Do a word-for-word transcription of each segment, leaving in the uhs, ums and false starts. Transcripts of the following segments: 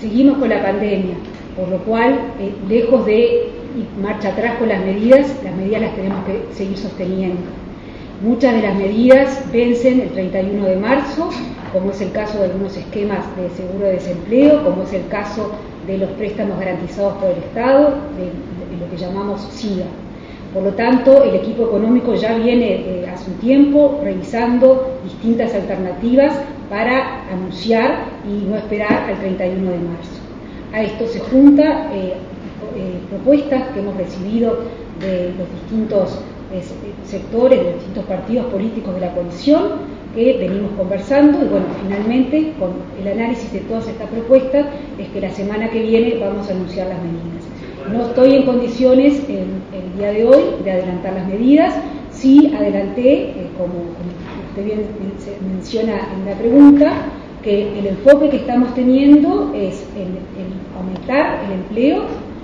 seguimos con la pandemia, por lo cual, eh, lejos de ir marcha atrás con las medidas, las medidas las tenemos que seguir sosteniendo. Muchas de las medidas vencen el treinta y uno de marzo, como es el caso de algunos esquemas de seguro de desempleo, como es el caso de los préstamos garantizados por el Estado, de, de lo que llamamos SIGA. Por lo tanto, el equipo económico ya viene eh, hace un tiempo revisando distintas alternativas para anunciar y no esperar al treinta y uno de marzo. A esto se junta eh, eh, propuestas que hemos recibido de los distintos eh, sectores, de los distintos partidos políticos de la coalición, que venimos conversando, y bueno, finalmente, con el análisis de todas estas propuestas, es que la semana que viene vamos a anunciar las medidas. No estoy en condiciones el, el día de hoy de adelantar las medidas. Sí adelanté, eh, como, como usted bien menciona en la pregunta, que el enfoque que estamos teniendo es el, el aumentar el empleo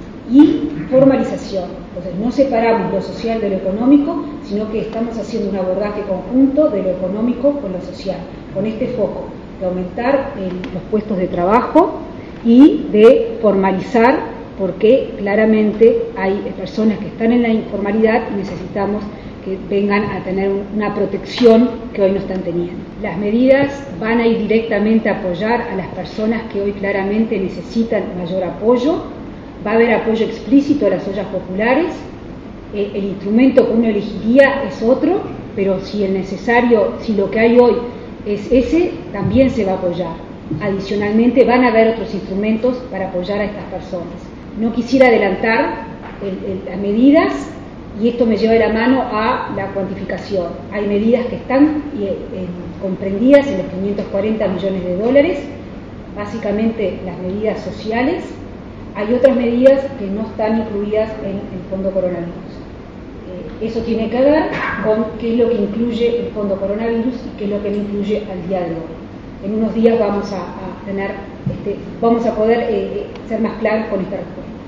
y formalización. Entonces, no separamos lo social de lo económico, sino que estamos haciendo un abordaje conjunto de lo económico con lo social, con este foco de aumentar el, los puestos de trabajo y de formalizar, porque claramente hay personas que están en la informalidad y necesitamos que vengan a tener una protección que hoy no están teniendo. Las medidas van a ir directamente a apoyar a las personas que hoy claramente necesitan mayor apoyo. Va a haber apoyo explícito a las ollas populares. Eh, el instrumento que uno elegiría es otro, pero si el necesario, si lo que hay hoy es ese, también se va a apoyar. Adicionalmente, van a haber otros instrumentos para apoyar a estas personas. No quisiera adelantar el, el, las medidas, y esto me lleva de la mano a la cuantificación. Hay medidas que están eh, eh, comprendidas en los quinientos cuarenta millones de dólares, básicamente las medidas sociales. Hay otras medidas que no están incluidas en el Fondo Coronavirus. Eh, eso tiene que ver con qué es lo que incluye el Fondo Coronavirus y qué es lo que no incluye al día de hoy. En unos días vamos a, a tener, este, vamos a poder eh, ser más claros con esta respuesta.